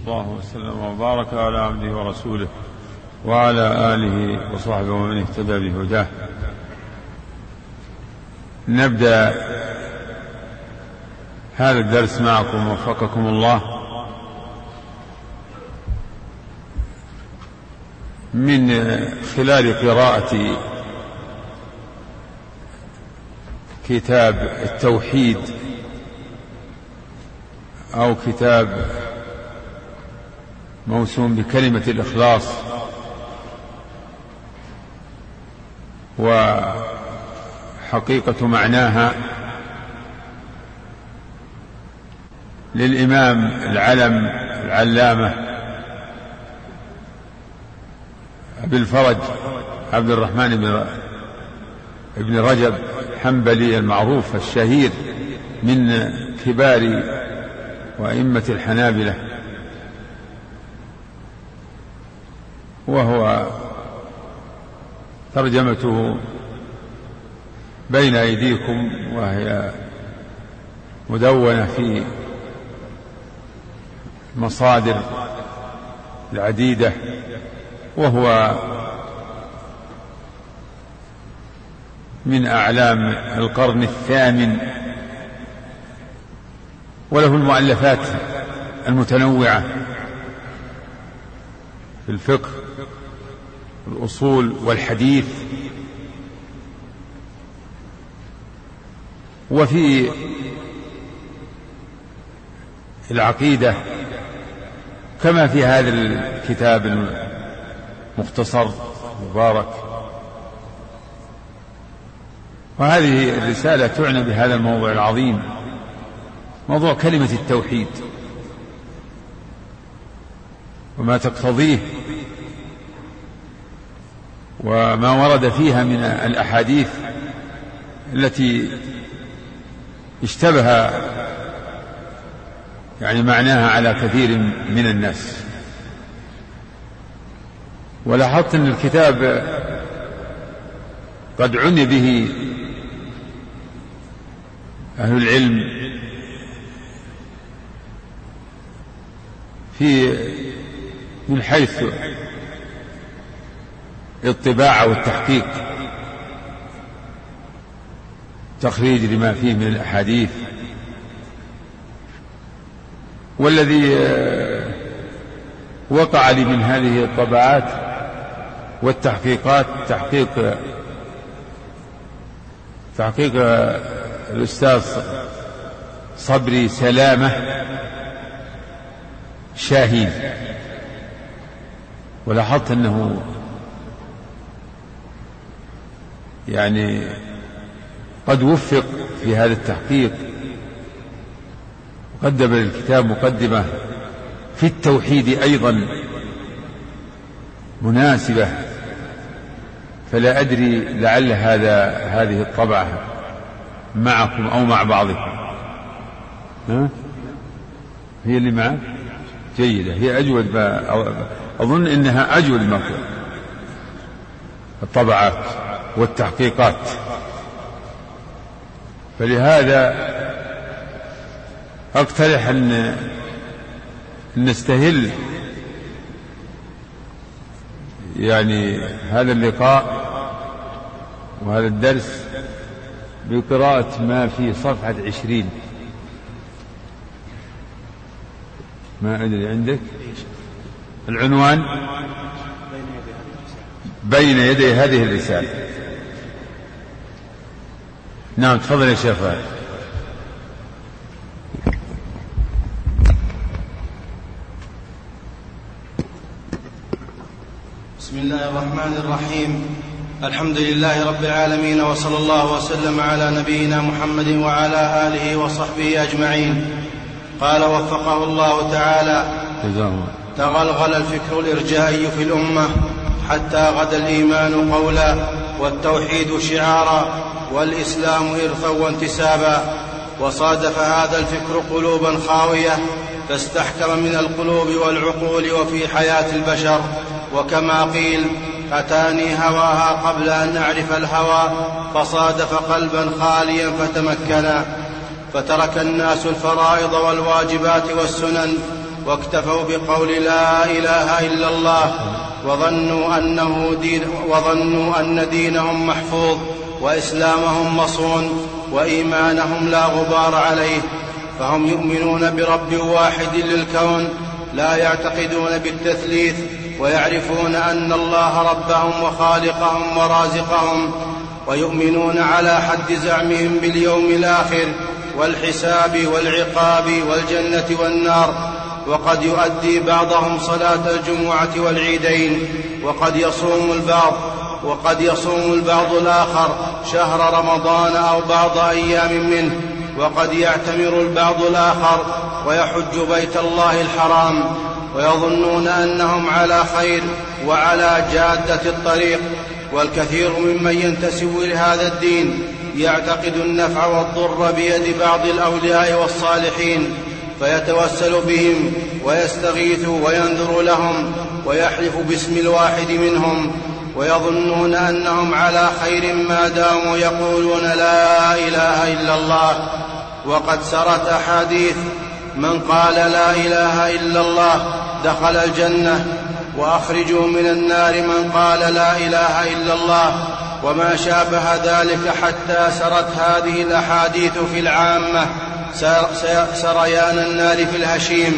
الله وسلم وبارك على عبده ورسوله وعلى آله وصحبه ومن اهتدى بهداه. نبدأ هذا الدرس معكم وفقكم الله من خلال قراءة كتاب التوحيد أو كتاب موسوم بكلمة الإخلاص، وحقيقة معناها للإمام العلم العلامة أبي الفرج عبد الرحمن بن رجب حنبلي المعروف الشهير من كبار وأئمة الحنابلة، وهو ترجمته بين أيديكم وهي مدونة في مصادر العديدة، وهو من أعلام القرن الثامن، وله المؤلفات المتنوعة في الفقه الأصول والحديث، وفي العقيدة كما في هذا الكتاب المختصر المبارك. وهذه الرسالة تعنى بهذا الموضوع العظيم، موضوع كلمة التوحيد وما تقتضيه وما ورد فيها من الأحاديث التي اشتبه معناها على كثير من الناس. ولاحظت أن الكتاب قد عني به أهل العلم من حيث الطباعة والتحقيق، تخريج لما فيه من الأحاديث. والذي وقع لي من هذه الطبعات والتحقيقات تحقيق الأستاذ صبري سلامة شاهين، ولاحظت أنه قد وفق في هذا التحقيق، وقدم للكتاب مقدمة في التوحيد أيضا مناسبة، فلا أدري لعل هذه الطبعة معكم أو مع بعضكم. هي اللي معك جيدة، هي أجود، أظن إنها أجود الطبعات والتحقيقات، فلهذا أقترح أن نستهل هذا اللقاء وهذا الدرس بقراءة ما في صفحة 20. ما أدري عندك العنوان بين يدي هذه الرسالة. نعم، تفضل يا شيخ. بسم الله الرحمن الرحيم. الحمد لله رب العالمين، وصلى الله وسلم على نبينا محمد وعلى آله وصحبه أجمعين. قال وفقه الله تعالى: تغلغل الفكر الإرجائي في الأمة حتى غدا الإيمان قولا، والتوحيد شعارا، والإسلام إرثا وانتسابا. وصادف هذا الفكر قلوبا خاوية، فاستحكم من القلوب والعقول وفي حياة البشر. وكما قيل: أتاني هواها قبل أن أعرف الهوى، فصادف قلبا خاليا فتمكنا. فترك الناس الفرائض والواجبات والسنن، واكتفوا بقول لا إله إلا الله، وظنوا أن دينهم محفوظ وإسلامهم مصون وإيمانهم لا غبار عليه، فهم يؤمنون برب واحد للكون لا يعتقدون بالتثليث، ويعرفون أن الله ربهم وخالقهم ورازقهم، ويؤمنون على حد زعمهم باليوم الآخر والحساب والعقاب والجنة والنار. وقد يؤدي بعضهم صلاة الجمعة والعيدين، وقد يصوم البعض الآخر شهر رمضان أو بعض أيام منه، وقد يعتمر البعض الآخر ويحج بيت الله الحرام، ويظنون أنهم على خير وعلى جادة الطريق. والكثير ممن ينتسب لهذا الدين يعتقد النفع والضر بيد بعض الأولياء والصالحين، فيتوسل بهم ويستغيث وينذر لهم ويحلف باسم الواحد منهم، ويظنون أنهم على خير ما داموا يقولون لا إله إلا الله. وقد سرت أحاديث: من قال لا إله إلا الله دخل الجنة، وأخرجوا من النار من قال لا إله إلا الله، وما شابه ذلك، حتى سرت هذه الأحاديث في العامة سريان النار في الهشيم،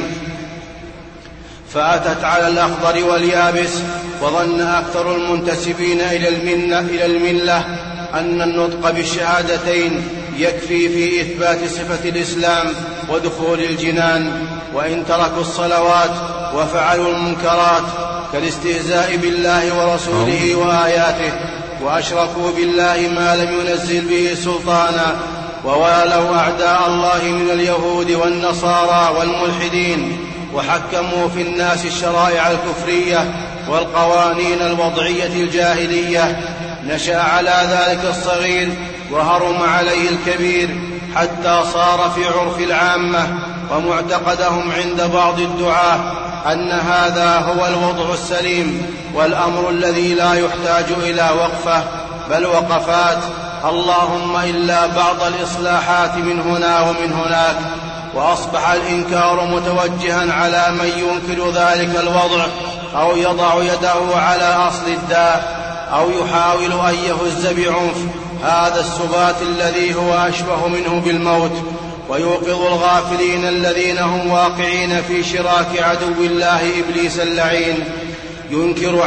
فأتت على الأخضر واليابس. وظن أكثر المنتسبين إلى الملة أن النطق بالشهادتين يكفي في إثبات صفة الإسلام ودخول الجنان، وإن تركوا الصلوات وفعلوا المنكرات كالاستهزاء بالله ورسوله وآياته، وأشركوا بالله ما لم ينزل به سلطانا، ووالوا أعداء الله من اليهود والنصارى والملحدين، وحكموا في الناس الشرائع الكفرية والقوانين الوضعية الجاهلية، نشأ على ذلك الصغير وهرم عليه الكبير، حتى صار في عرف العامة ومعتقدهم عند بعض الدعاة أن هذا هو الوضع السليم، والأمر الذي لا يحتاج إلى وقفة بل وقفات، اللهم إلا بعض الإصلاحات من هنا ومن هناك. وأصبح الإنكار متوجها على من ينكر ذلك الوضع، أو يضع يده على أصل الداء، أو يحاول أن يهز بعنف هذا السبات الذي هو أشبه منه بالموت، ويوقظ الغافلين الذين هم واقعين في شراك عدو الله إبليس اللعين. ينكر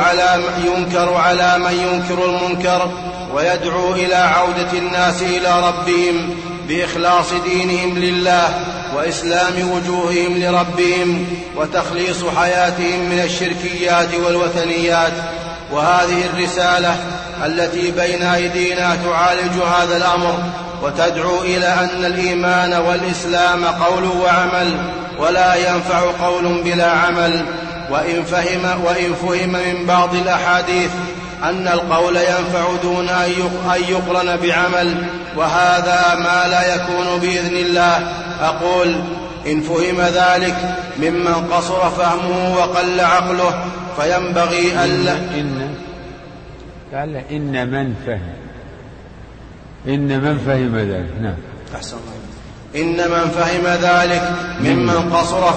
على من ينكر المنكر، ويدعو إلى عودة الناس إلى ربهم بإخلاص دينهم لله، وإسلام وجوههم لربهم، وتخليص حياتهم من الشركيات والوثنيات. وهذه الرسالة التي بين أيدينا تعالج هذا الأمر، وتدعو إلى أن الإيمان والإسلام قول وعمل، ولا ينفع قول بلا عمل. وإن فهم من بعض الأحاديث أن القول ينفع دون أن يقرن بعمل، وهذا ما لا يكون بإذن الله. أقول: إن فهم ذلك ممن قصر فهمه وقل عقله فينبغي ألا إن من فهم ذلك. نعم. إن من فهم ذلك ممن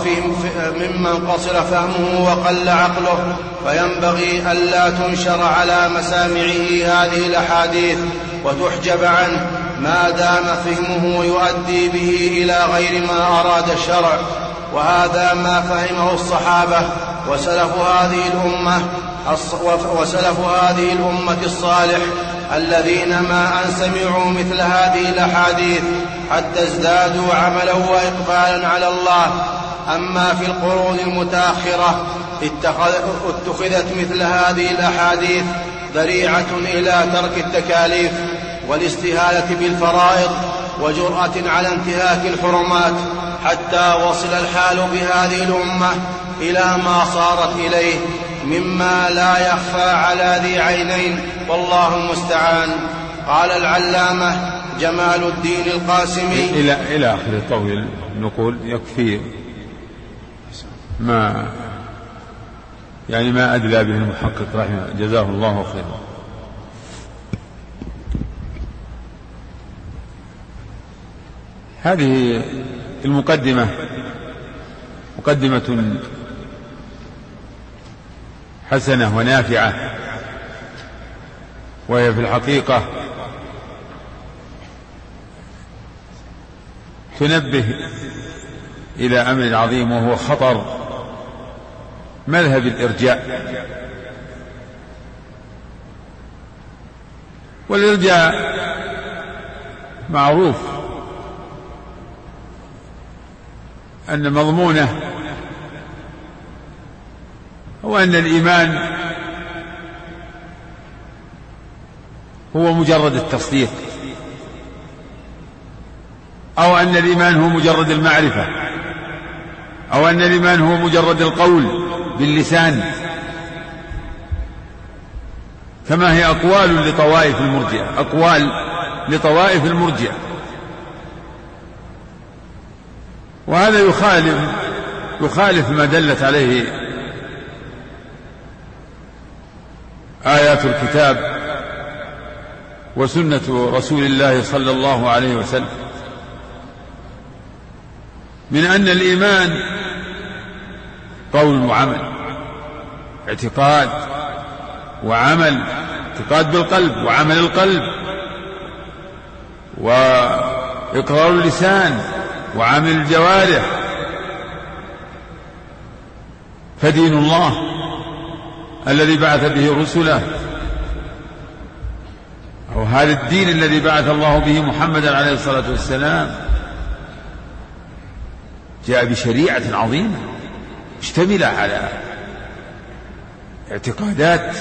قصر فهمه وقل عقله فينبغي ألا تنشر على مسامعه هذه الأحاديث وتحجب عنه ما دام فهمه يؤدي به إلى غير ما أراد الشرع. وهذا ما فهمه الصحابة وسلف هذه الأمة الصالح، الذين ما أن سمعوا مثل هذه الأحاديث حتى ازدادوا عملا وإقبالا على الله. أما في القرون المتأخرة اتخذت مثل هذه الأحاديث ذريعة إلى ترك التكاليف والاستهانة بالفرائض وجرأة على انتهاك الحرمات، حتى وصل الحال بهذه الأمة إلى ما صارت إليه مما لا يخفى على ذي عينين، والله المستعان. قال العلامة جمال الدين القاسمي إلى آخر طويل. نقول يكفي ما أدلى به المحقق رحمه جزاه الله خيرا. هذه المقدمة مقدمة حسنة ونافعة، وهي في الحقيقة تنبه إلى أمر عظيم، وهو خطر مذهب الإرجاء. والإرجاء معروف أن مضمونه هو أن الإيمان هو مجرد التصديق، أو أن الإيمان هو مجرد المعرفة، أو أن الإيمان هو مجرد القول باللسان، كما هي أقوال لطوائف المرجئة، أقوال لطوائف المرجئة. وهذا يخالف ما دلت عليه آيات الكتاب وسنة رسول الله صلى الله عليه وسلم، من أن الإيمان قول وعمل، اعتقاد وعمل، اعتقاد بالقلب وعمل القلب، وإقرار اللسان وعمل الجوارح. فدين الله الذي بعث به رسله، أو هذا الدين الذي بعث الله به محمدا عليه الصلاة والسلام، جاء بشريعة عظيمة مشتملة على اعتقادات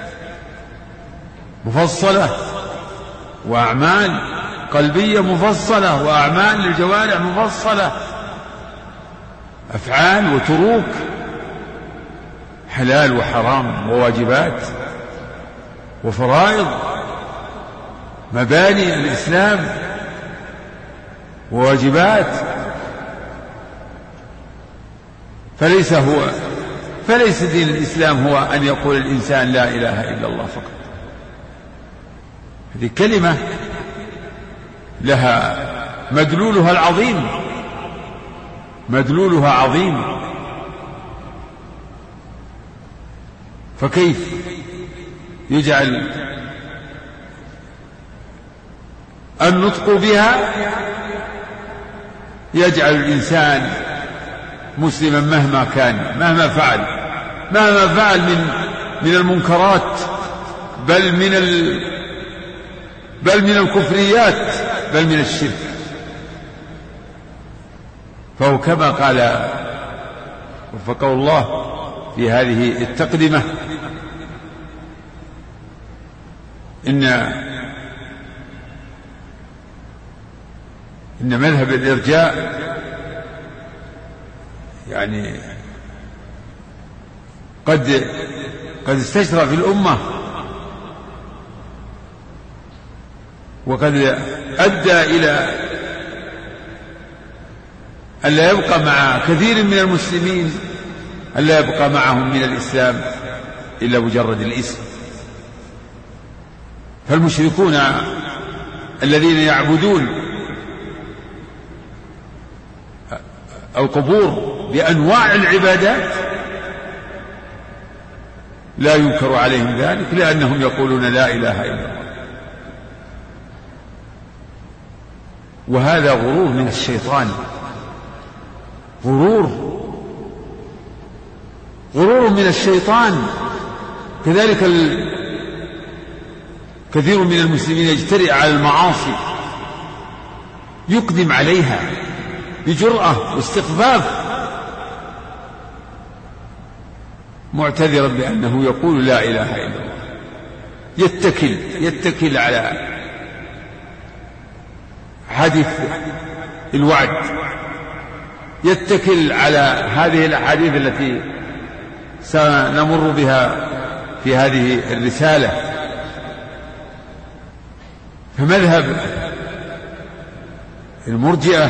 مفصلة، وأعمال قلبية مفصلة، وأعمال للجوارح مفصلة، أفعال وتروك، حلال وحرام، وواجبات وفرائض، مباني الإسلام وواجبات. فليس دين الإسلام هو أن يقول الإنسان لا إله إلا الله فقط. هذه كلمة لها مدلولها العظيم، مدلولها عظيم. فكيف يجعل النطق بها يجعل الإنسان مسلما مهما كان، مهما فعل من المنكرات، بل من الكفريات، بل من الشرك. فهو كما قال وفقه الله في هذه التقدمة: إن مذهب الإرجاء يعني قد استشرى في الأمة، وقد أدى إلى أن لا يبقى مع كثير من المسلمين، أن لا يبقى معهم من الإسلام إلا مجرد الاسم. فالمشركون الذين يعبدون القبور بأنواع العبادات لا ينكر عليهم ذلك، لأنهم يقولون لا إله إلا الله. وهذا غرور من الشيطان، غرور من الشيطان. كذلك كثير من المسلمين يجترئ على المعاصي، يقدم عليها بجرأة واستخفاف، معتذرا بأنه يقول لا إله إلا الله، يتكل على حديث الوعد، يتكل على هذه الأحاديث التي سنمر بها في هذه الرسالة. فمذهب المرجئة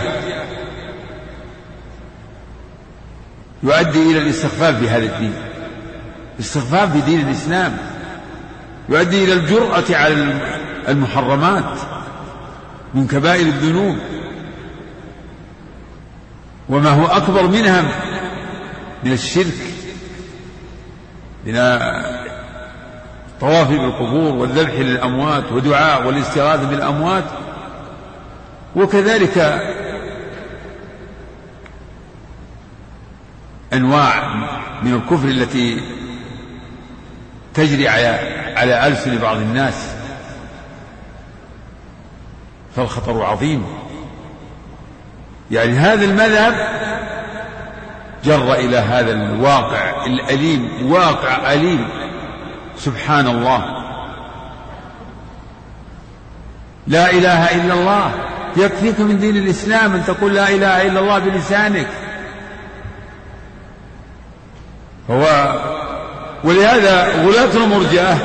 يؤدي إلى الاستخفاف بهذا الدين، الاستخفاف بدين الإسلام، يؤدي إلى الجرأة على المحرمات من كبائر الذنوب، وما هو أكبر منها من الشرك، من الطواف بالقبور والذبح للأموات ودعاء والاستغاثة بالأموات، وكذلك أنواع من الكفر التي تجري على ألسن بعض الناس، فالخطر عظيم. يعني هذا المذهب جر إلى هذا الواقع الأليم، واقع أليم سبحان الله. لا إله إلا الله يكفيك من دين الإسلام أن تقول لا إله إلا الله بلسانك. ولهذا غلاة المرجئة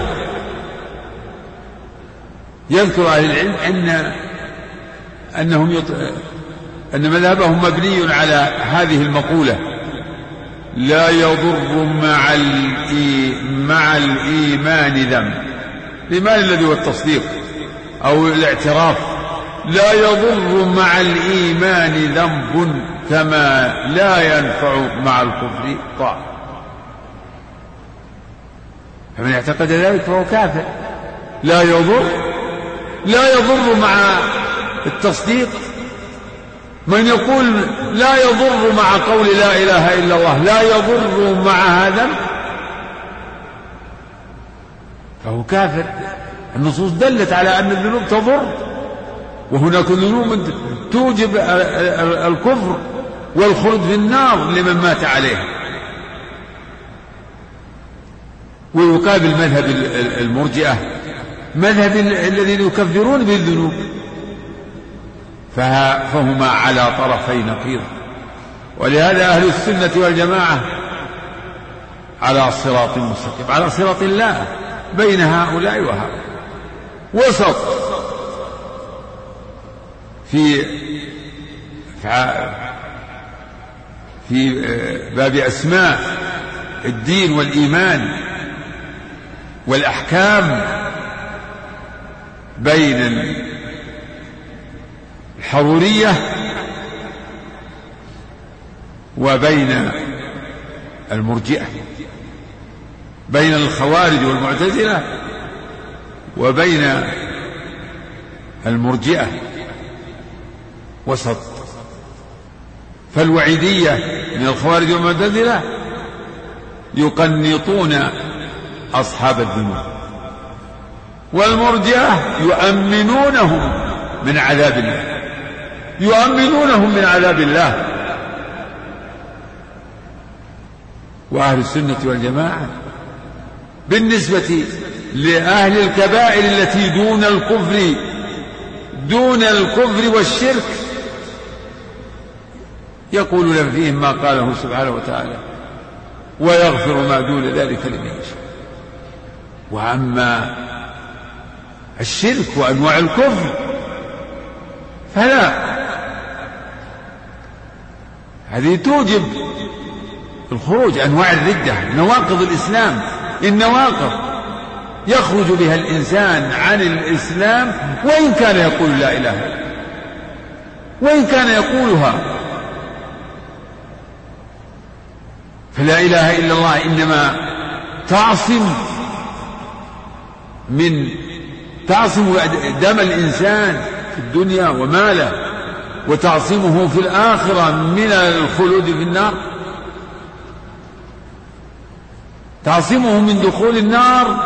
يذكر أهل العلم أن مذهبهم مبني على هذه المقولة: لا يضر مع الإيمان ذنب. الإيمان الذي هو التصديق أو الاعتراف. لا يضر مع الإيمان ذنب كما لا ينفع مع الكفر طاعة. فمن اعتقد ذلك فهو كافر. لا يضر مع التصديق. من يقول لا يضر مع قول لا إله إلا الله لا يضر مع هذا فهو كافر. النصوص دلت على أن الذنوب تضر، وهناك ذنوب توجب الكفر والخلد في النار لمن مات عليها. ويقابل مذهب المرجئة مذهب الذين يكفرون بالذنوب، فهما على طرفي نقيض. ولهذا أهل السنة والجماعة على صراط مستقيم، على صراط الله بين هؤلاء وهؤلاء، وسط في باب أسماء الدين والإيمان والأحكام، بين الحرورية وبين المرجئة، بين الخوارج والمعتزلة وبين المرجئة، وسط. فالوعيدية من الخوارج والمعتزلة يقنطون أصحاب الذنوب، والمرجئة يؤمنونهم من عذاب الله، يؤمنونهم من عذاب الله. وأهل السنة والجماعة بالنسبة لأهل الكبائر التي دون الكفر والشرك يقولون فيهم ما قاله سبحانه وتعالى: ويغفر ما دون ذلك لمن يشاء. وأما الشرك وأنواع الكفر فلا، هذه توجب الخروج. أنواع الردة، نواقض الإسلام، النواقض يخرج بها الإنسان عن الإسلام وإن كان يقول لا إله إلا الله، وإن كان يقولها. فلا إله إلا الله إنما تعصم دم الإنسان في الدنيا وماله، وتعصمه في الآخرة من الخلود في النار، تعصمه من دخول النار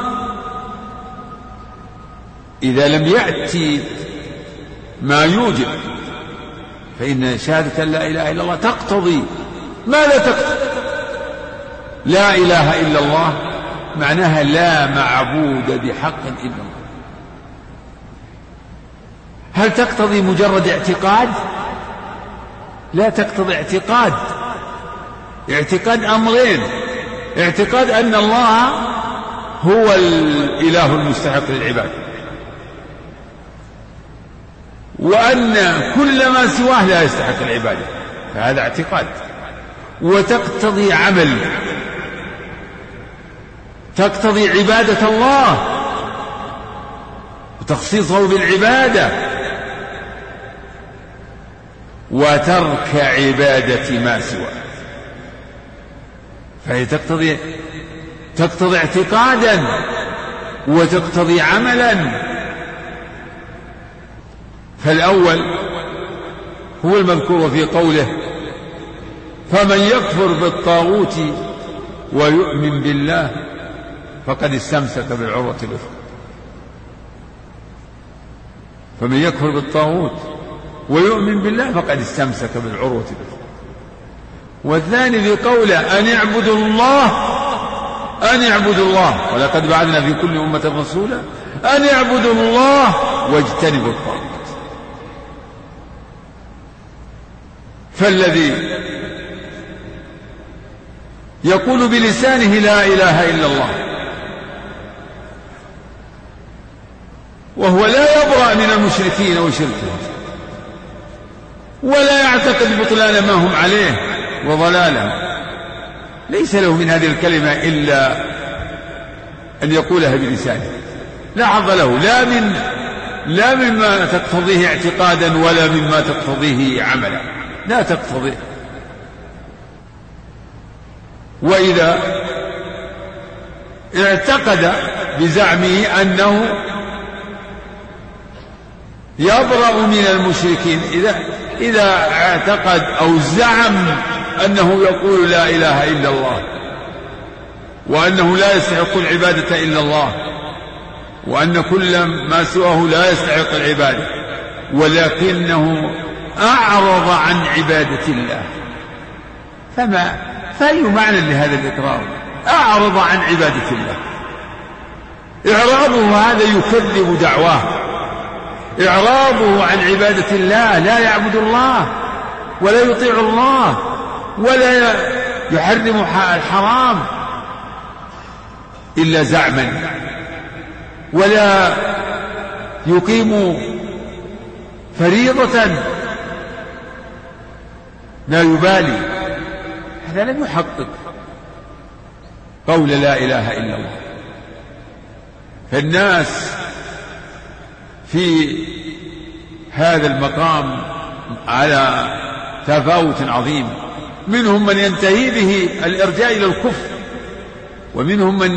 إذا لم يأتي ما يوجب. فإن شهادة لا إله إلا الله تقتضي ما لا تقتضي. لا إله إلا الله معناها لا معبود بحق إلا الله. هل تقتضي مجرد اعتقاد؟ لا تقتضي اعتقاد أمرين: اعتقاد أن الله هو الإله المستحق للعباد، وأن كل ما سواه لا يستحق العبادة، فهذا اعتقاد. وتقتضي عمل، تقتضي عبادة الله وتخصيصه بالعبادة، وترك عبادة ما سواه. فهي تقتضي اعتقادا وتقتضي عملا. فالأول هو المذكور في قوله فمن يكفر بالطاغوت ويؤمن بالله فقد استمسك بالعروة الوثقى. فمن يكفر بالطاغوت ويؤمن بالله فقد استمسك بالعروة الوثقى. والثاني في قوله أن اعبدوا الله ولقد بعثنا في كل أمة رسولا أن اعبدوا الله واجتنبوا الطاغوت. فالذي يقول بلسانه لا إله إلا الله وهو لا يبرأ من المشركين وشركهم ولا يعتقد بطلان ما هم عليه وضلالهم، ليس له من هذه الكلمة إلا أن يقولها بلسانه، لا حظ له لا مما تقتضيه اعتقادا ولا مما تقتضيه عملا، لا تقتضيه. وإذا اعتقد بزعمه أنه يبرأ من المشركين، إذا اعتقد أو زعم أنه يقول لا إله إلا الله وأنه لا يستحق العبادة إلا الله وأن كل ما سواه لا يستحق العبادة، ولكنه أعرض عن عبادة الله، فأي معنى لهذا الإقرار؟ أعرض عن عبادة الله. إعراضه هذا يكذب دعواه، إعراضه عن عبادة الله، لا يعبد الله ولا يطيع الله ولا يحرم الحرام إلا زعما، ولا يقيم فريضة، لا يبالي، هذا لم يحقق قول لا إله إلا الله. فالناس في هذا المقام على تفاوت عظيم، منهم من ينتهي به الإرجاء إلى الكفر، ومنهم من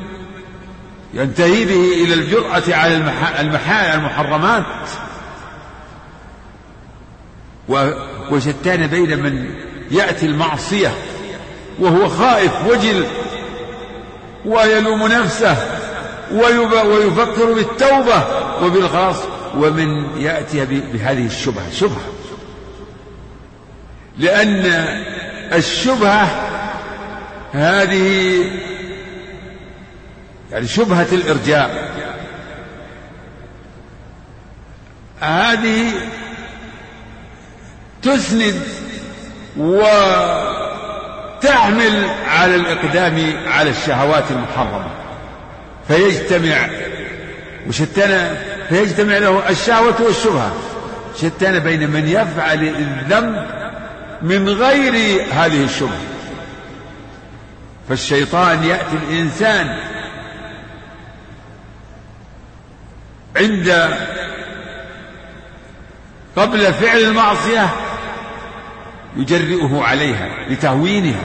ينتهي به إلى الجرأة على المحرمات، وشتان بين من يأتي المعصية وهو خائف وجل ويلوم نفسه ويفكر بالتوبة وبالخلاص، ومن يأتي بهذه الشبهة، لأن الشبهة هذه يعني شبهة الإرجاء هذه تسند وتحمل على الإقدام على الشهوات المحرمة، فيجتمع له الشهوة والشبهة، شتان بين من يفعل الذنب من غير هذه الشبهة. فالشيطان يأتي الإنسان قبل فعل المعصية يجرئه عليها لتهوينها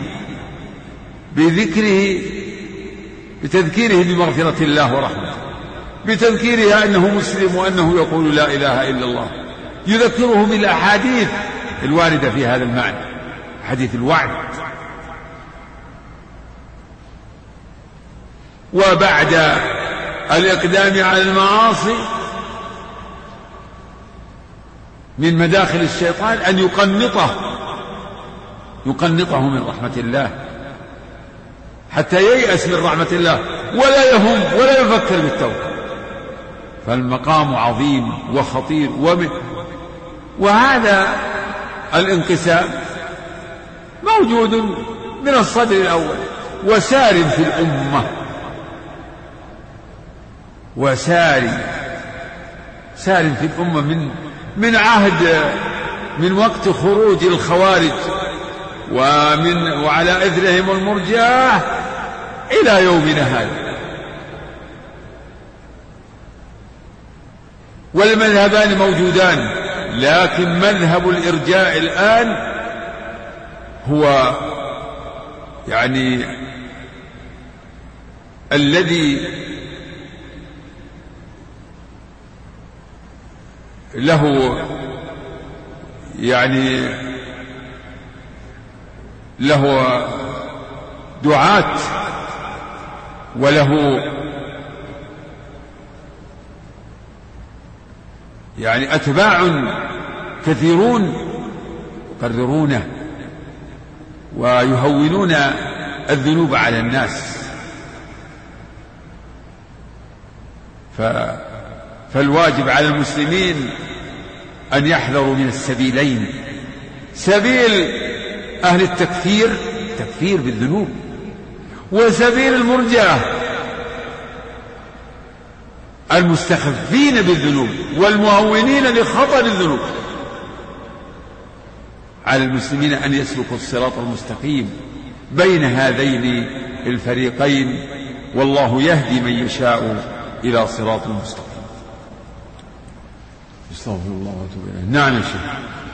بتذكيره بمغفرة الله ورحمته، بتذكيرها أنه مسلم وأنه يقول لا إله إلا الله، يذكره بالأحاديث الواردة في هذا المعنى، حديث الوعد. وبعد الإقدام على المعاصي من مداخل الشيطان أن يقنطه من رحمة الله حتى ييأس من رحمة الله ولا يهم ولا يفكر بالتوبة. فالمقام عظيم وخطير، وهذا الانقسام موجود من الصدر الأول وسار في الأمة، سار في الأمة من عهد، من وقت خروج الخوارج وعلى إثرهم المرجئة إلى يومنا هذا. والمذهبان موجودان، لكن مذهب الإرجاء الآن هو يعني الذي له دعاة وله أتباع كثيرون يقررونه ويهونون الذنوب على الناس. فالواجب على المسلمين أن يحذروا من السبيلين: سبيل أهل التكفير بالذنوب، وسبيل المرجئة المستخفين بالذنوب والمهونين لخطر الذنوب. على المسلمين أن يسلكوا الصراط المستقيم بين هذين الفريقين، والله يهدي من يشاء إلى صراط مستقيم. استغفر الله واتوب إليه. نعم يا شيخ.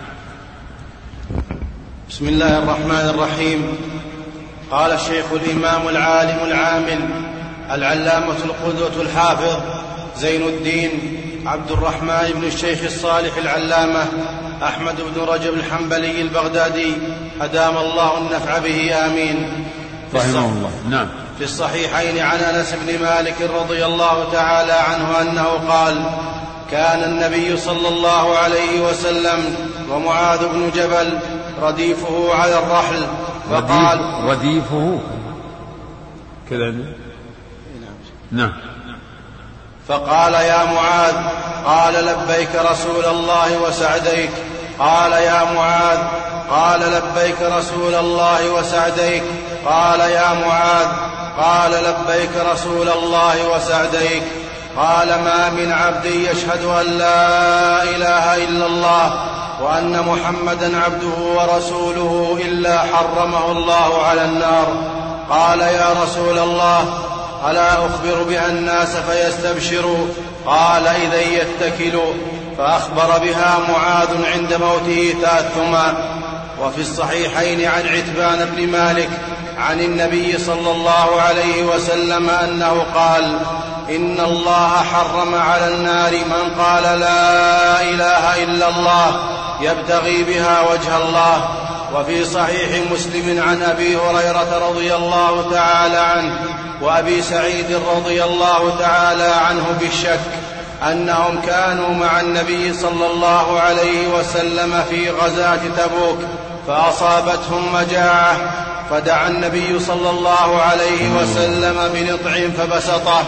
بسم الله الرحمن الرحيم. قال الشيخ الإمام العالم العامل العلامة القدوة الحافظ زين الدين عبد الرحمن بن الشيخ الصالح العلامة أحمد بن رجب الحنبلي البغدادي أدام الله النفع به آمين رحمه الله. نعم. في الصحيحين عن أنس بن مالك رضي الله تعالى عنه أنه قال: كان النبي صلى الله عليه وسلم ومعاذ بن جبل رديفه على الرحل فقال: رديفه كذا. نعم. فقال: يا معاذ. قال: لبيك رسول الله وسعديك. قال: يا معاذ. قال: لبيك رسول الله وسعديك. قال: يا معاذ. قال: لبيك رسول الله وسعديك. قال: ما من عبد يشهد أن لا إله إلا الله وأن محمدا عبده ورسوله إلا حرمه الله على النار. قال: يا رسول الله، ألا أخبر بها الناس فيستبشروا؟ قال: إذا يتكلوا. فأخبر بها معاذ عند موته تأثما. وفي الصحيحين عن عتبان بن مالك عن النبي صلى الله عليه وسلم أنه قال: إن الله حرم على النار من قال لا إله إلا الله يبتغي بها وجه الله. وفي صحيح مسلم عن أبي هريرة رضي الله تعالى عنه وأبي سعيد رضي الله تعالى عنه بالشك أنهم كانوا مع النبي صلى الله عليه وسلم في غزاة تبوك فأصابتهم مجاعة، فدعا النبي صلى الله عليه وسلم بنطع فبسطه،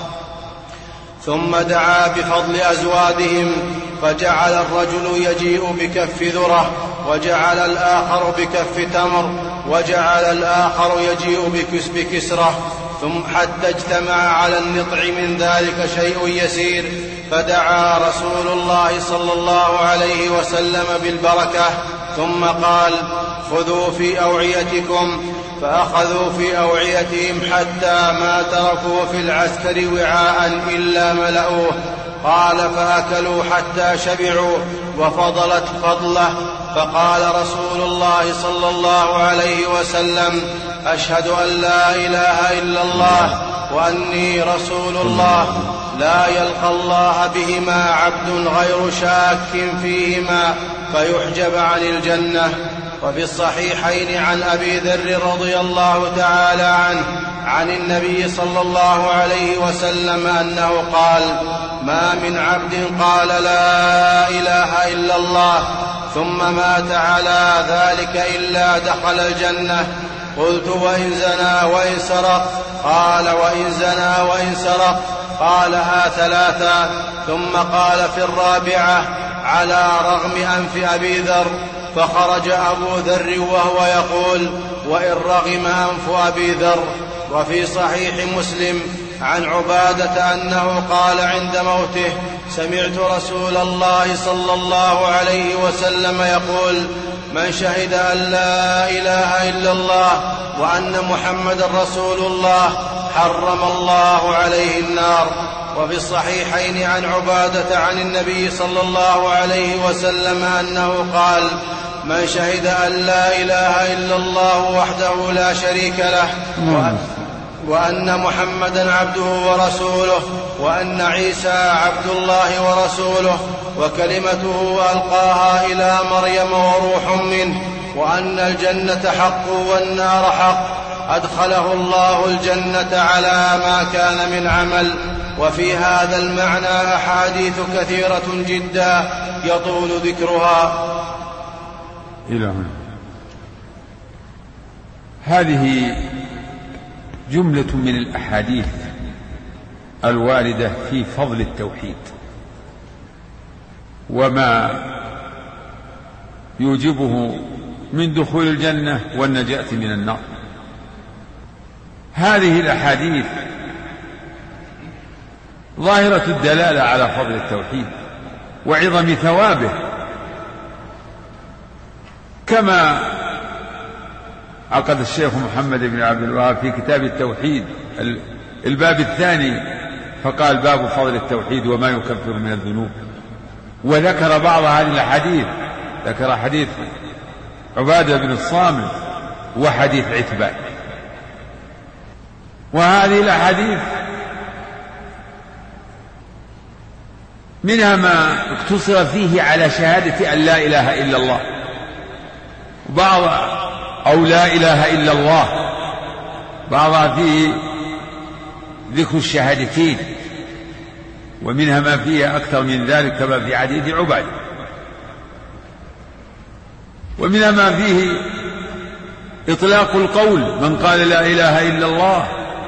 ثم دعا بفضل أزوادهم، فجعل الرجل يجيء بكف ذرة، وجعل الآخر بكف تمر، وجعل الآخر يجيء بكسرة، ثم حتى اجتمع على النطع من ذلك شيء يسير، فدعا رسول الله صلى الله عليه وسلم بالبركة، ثم قال: خذوا في أوعيتكم. فأخذوا في أوعيتهم حتى ما تركوا في العسكر وعاء إلا ملأوه. قال: فأكلوا حتى شبعوا وفضلت فضله. فقال رسول الله صلى الله عليه وسلم: أشهد أن لا إله إلا الله وأني رسول الله. لا يلقى الله بهما عبد غير شاك فيهما فيحجب عن الجنة. وفي الصحيحين عن أبي ذر رضي الله تعالى عنه عن النبي صلى الله عليه وسلم أنه قال: ما من عبد قال لا إله إلا الله ثم مات على ذلك إلا دخل الجنة. قلت: وإن زنى وإن سرق؟ قال: وإن زنى وإن سرق. قالها ثلاثا، ثم قال في الرابعة: على رغم أنف أبي ذر. فخرج أبو ذر وهو يقول: وإن رغم أنف أبي ذر. وفي صحيح مسلم عن عبادة أنه قال عند موته: سمعت رسول الله صلى الله عليه وسلم يقول: من شهد أن لا إله إلا الله وأن محمد رسول الله حرم الله عليه النار. وفي الصحيحين عن عبادة عن النبي صلى الله عليه وسلم أنه قال: من شهد أن لا إله إلا الله وحده لا شريك له وأن محمدا عبده ورسوله وأن عيسى عبد الله ورسوله وكلمته ألقاها إلى مريم وروح منه وأن الجنة حق والنار حق أدخله الله الجنة على ما كان من عمل. وفي هذا المعنى أحاديث كثيرة جدا يطول ذكرها. إلى هنا. هذه جملة من الأحاديث الواردة في فضل التوحيد وما يوجبه من دخول الجنة والنجاة من النار. هذه الأحاديث ظاهرة الدلالة على فضل التوحيد وعظم ثوابه، كما عقد الشيخ محمد بن عبد الوهاب في كتاب التوحيد الباب الثاني فقال: باب فضل التوحيد وما يكفر من الذنوب، وذكر بعض هذه الأحاديث، ذكر حديث عبادة بن الصامت وحديث عتبان. وهذه الأحاديث منها ما اقتصر فيه على شهادة أن لا إله إلا الله، بعض أو لا إله إلا الله، بعضها فيه ذكر الشهادتين، ومنها ما فيه أكثر من ذلك كما في حديث عبادة، ومنها ما فيه إطلاق القول من قال لا إله إلا الله،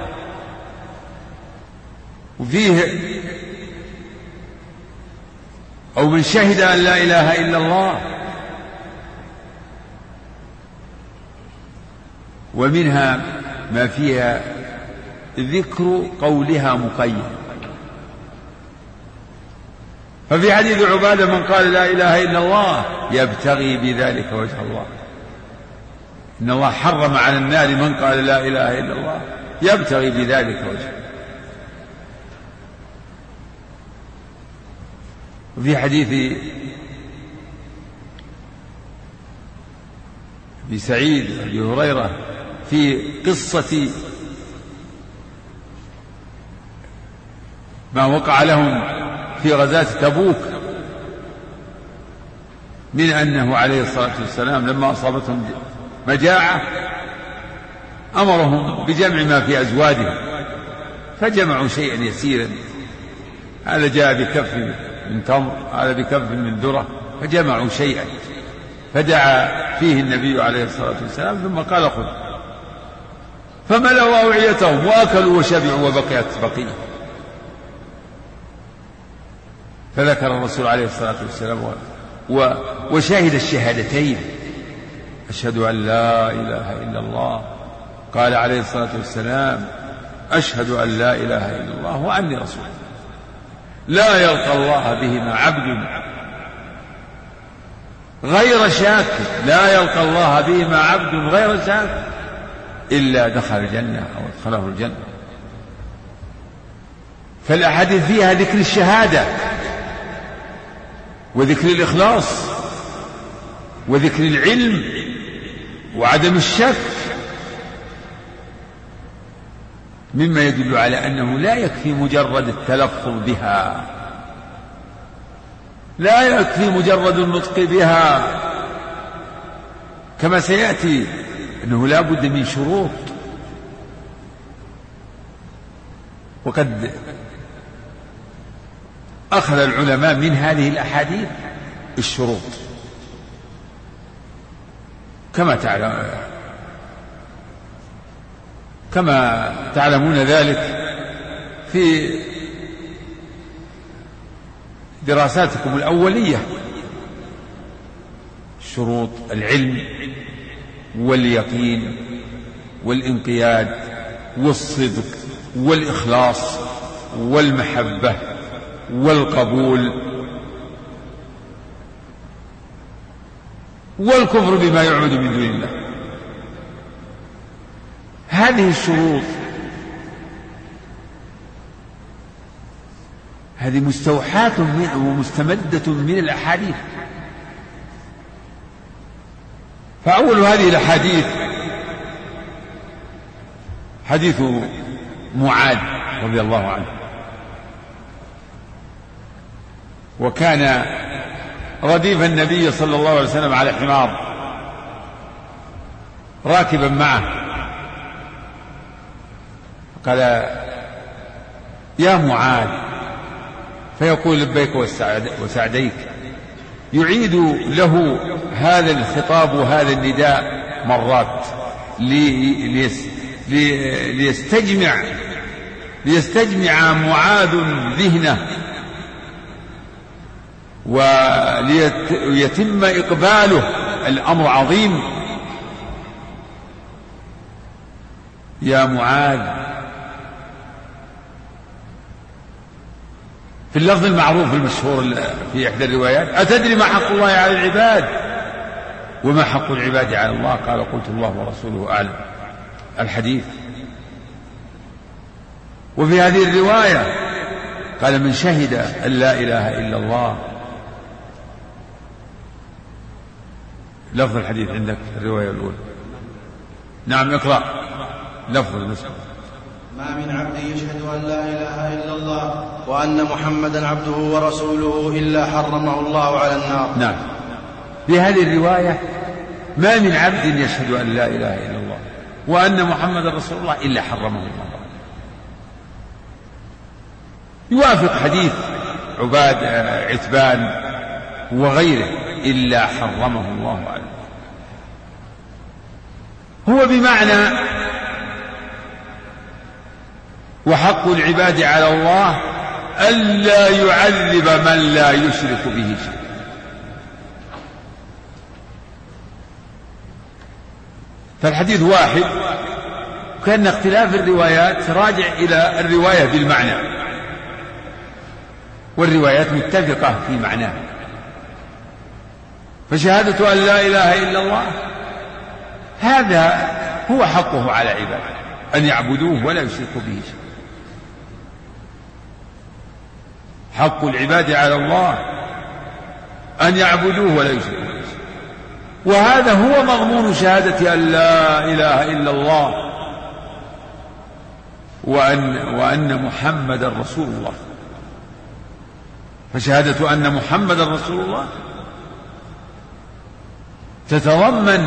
وفيه أو من شهد أن لا إله إلا الله، ومنها ما فيها ذكر قولها مقيد. ففي حديث عبادة من قال لا إله إلا الله يبتغي بذلك وجه الله، إن الله حرم على النار من قال لا إله إلا الله يبتغي بذلك وجهه. وفي حديث أبي سعيد أبي هريرة في قصة ما وقع لهم في غزاة تبوك، من أنه عليه الصلاة والسلام لما أصابتهم مجاعة أمرهم بجمع ما في أزوادهم، فجمعوا شيئا يسيرا، هذا جاء بكف من تمر، هذا بكف من ذرة، فجمعوا شيئا، فدعا فيه النبي عليه الصلاة والسلام ثم قال: خذ. فملأوا أوعيتهم وأكلوا وشبعوا وبقيت بقية. فذكر الرسول عليه الصلاة والسلام وشهد الشهادتين: أشهد أن لا إله إلا الله. قال عليه الصلاة والسلام: أشهد أن لا إله إلا الله وأني رسول. لا يلقى الله بهما عبد غير شاك، لا يلقى الله بهما عبد غير شاك إلا دخل الجنة أو ادخله الجنة. فالأحاديث فيها ذكر الشهادة وذكر الإخلاص وذكر العلم وعدم الشك، مما يدل على أنه لا يكفي مجرد التلفظ بها، لا يكفي مجرد النطق بها، كما سيأتي أنه لا بد من شروط. وقد أخذ العلماء من هذه الأحاديث الشروط، كما تعلمون ذلك في دراساتكم الأولية: شروط العلم واليقين والانقياد والصدق والإخلاص والمحبة والقبول والكفر بما يعبد من دون الله. هذه الشروط هذه مستوحاة ومستمدة من الأحاديث، فأول هذه الأحاديث حديث معاذ رضي الله عنه، وكان رديف النبي صلى الله عليه وسلم على حمار راكبا معه، قال: يا معاذ، فيقول: لبيك وسعديك، يعيد له هذا الخطاب وهذا النداء مرات ليستجمع معاذ ذهنه وليتم إقباله. الأمر عظيم. يا معاذ، في اللفظ المعروف المشهور في إحدى الروايات: أتدري ما حق الله على العباد وما حق العباد على الله؟ قال: قلت الله ورسوله أعلم. الحديث. وفي هذه الرواية قال: من شهد أن لا إله إلا الله. لفظ الحديث عندك في الرواية الأولى. نعم، اقرأ لفظ المسلم: ما من عبد يشهد أن لا إله إلا الله وأن محمدا عبده ورسوله إلا حرمه الله على النار. نعم. في هذه الرواية: ما من عبد يشهد أن لا إله إلا الله وأن محمدا رسول الله إلا حرمه الله. يوافق حديث عتبان وغيره: إلا حرمه الله عليه. هو بمعنى وحق العباد على الله ألا يعذب من لا يشرك به شيئا. فالحديث واحد، وكان اختلاف الروايات راجع إلى الرواية بالمعنى، والروايات متفقة في معناه. فشهادة أن لا إله إلا الله هذا هو حقه على عباده، أن يعبدوه ولا يشركوا به شيئا. حق العباد على الله أن يعبدوه ولا يشركوا به شيئا، وهذا هو مضمون شهادة أن لا إله إلا الله وأن محمد رسول الله. فشهادة أن محمد رسول الله تتضمن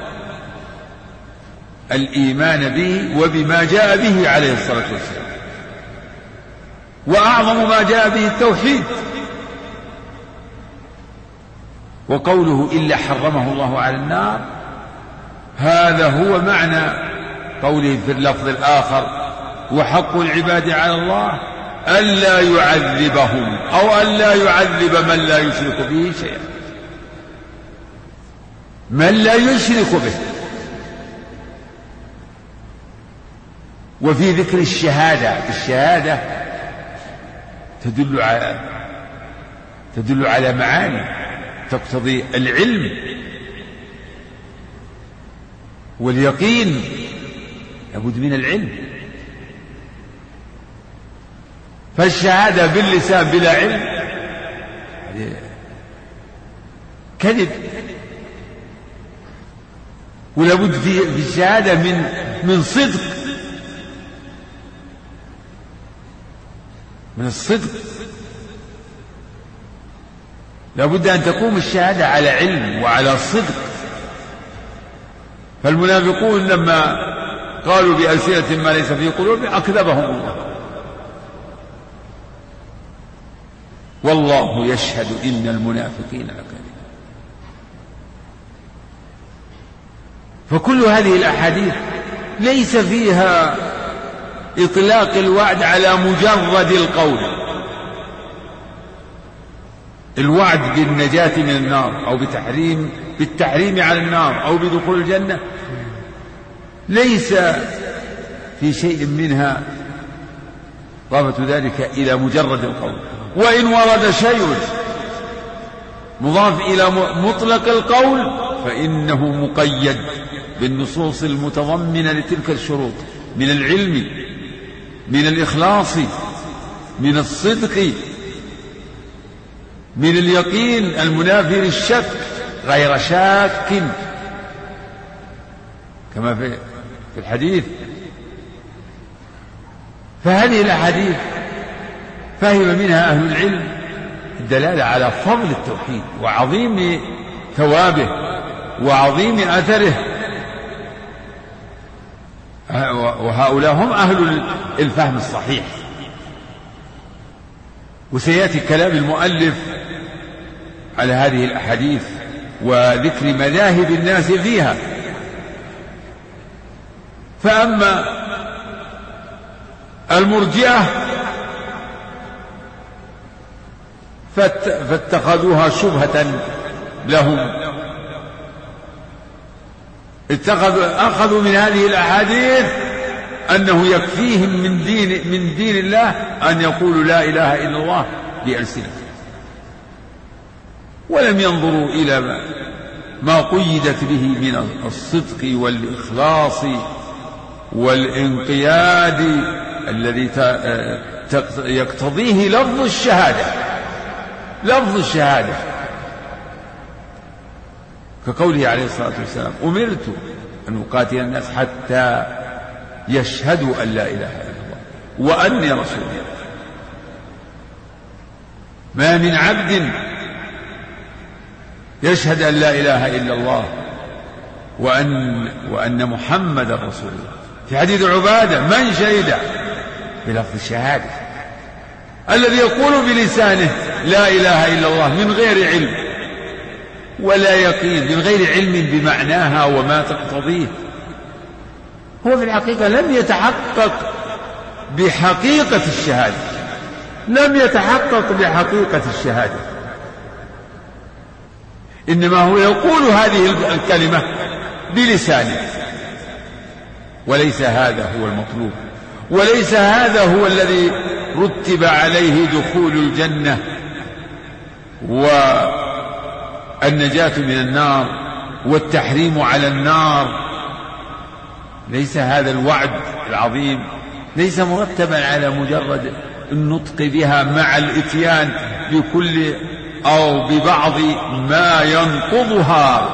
الإيمان به وبما جاء به عليه الصلاة والسلام، وأعظم ما جاء به التوحيد. وقوله إلا حرمه الله على النار هذا هو معنى قوله في اللفظ الآخر: وحق العباد على الله ألا يعذبهم أو ألا يعذب من لا يشرك به شيئا، من لا يشرك به. وفي ذكر الشهادة تدل على معاني تقتضي العلم واليقين، لابد من العلم. فالشهادة باللسان بلا علم كذب، ولابد في الشهادة من صدق، من الصدق. لابد أن تقوم الشهادة على علم وعلى صدق. فالمنافقون لما قالوا بألسنة ما ليس في قلوبهم أكذبهم الله، والله يشهد إن المنافقين لكاذبون. فكل هذه الأحاديث ليس فيها إطلاق الوعد على مجرد القول، الوعد بالنجاة من النار أو بالتحريم على النار أو بدخول الجنة ليس في شيء منها ضافة ذلك إلى مجرد القول. وإن ورد شيء مضاف إلى مطلق القول فإنه مقيد بالنصوص المتضمنة لتلك الشروط من العلم، من الإخلاص، من الصدق، من اليقين المنافي للشك غير شاك كما في الحديث. فهذه الأحاديث فهم منها أهل العلم الدلالة على فضل التوحيد وعظيم ثوابه وعظيم أثره، وهؤلاء هم أهل الفهم الصحيح. وسيأتي كلام المؤلف على هذه الأحاديث وذكر مذاهب الناس فيها. فأما المرجئة فاتخذوها شبهة لهم، أخذوا من هذه الأحاديث أنه يكفيهم من دين الله أن يقولوا لا إله إلا الله بألسنتهم، ولم ينظروا إلى ما قيدت به من الصدق والإخلاص والانقياد الذي يقتضيه لفظ الشهادة، كقوله عليه الصلاة والسلام: أمرت أن أقاتل الناس حتى يشهدوا أن لا إله إلا الله وأني رسول الله. ما من عبد يشهد أن لا إله إلا الله وأن محمد رسول الله. في حديث عبادة: من شهد بلفظ الشهادة، الذي يقول بلسانه لا إله إلا الله من غير علم ولا يقين، من غير علم بمعناها وما تقتضيه، هو في الحقيقة لم يتحقق بحقيقة الشهادة، إنما هو يقول هذه الكلمة بلسانه، وليس هذا هو المطلوب، وليس هذا هو الذي رتب عليه دخول الجنة والنجاة من النار والتحريم على النار. ليس هذا الوعد العظيم ليس مرتبا على مجرد النطق بها مع الإتيان بكل أو ببعض ما ينقضها.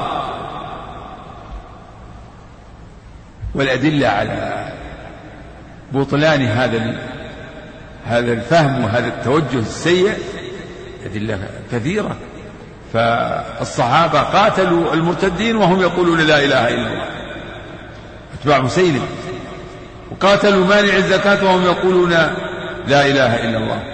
والأدلة على بطلان هذا الفهم وهذا التوجه السيء أدلة كثيرة. فالصحابة قاتلوا المرتدين وهم يقولون لا إله إلا الله، أتباع مسيلم، وقاتلوا مانع الزكاة وهم يقولون لا إله إلا الله.